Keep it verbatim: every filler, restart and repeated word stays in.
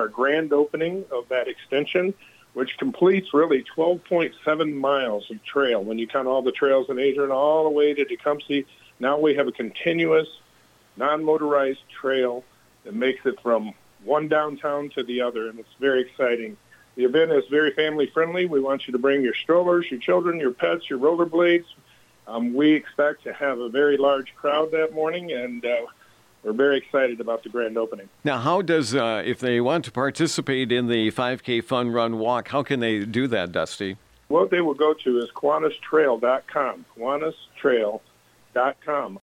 our grand opening of that extension, which completes really twelve point seven miles of trail. When you count all the trails in Adrian all the way to Tecumseh, now we have a continuous, non-motorized trail that makes it from one downtown to the other, and it's very exciting. The event is very family-friendly. We want you to bring your strollers, your children, your pets, your rollerblades. Um, we expect to have a very large crowd that morning, and uh, we're very excited about the grand opening. Now, how does, uh, if they want to participate in the five K Fun Run Walk, how can they do that, Dusty? What they will go to is Kiwanis Trail dot com, Kiwanis Trail dot com.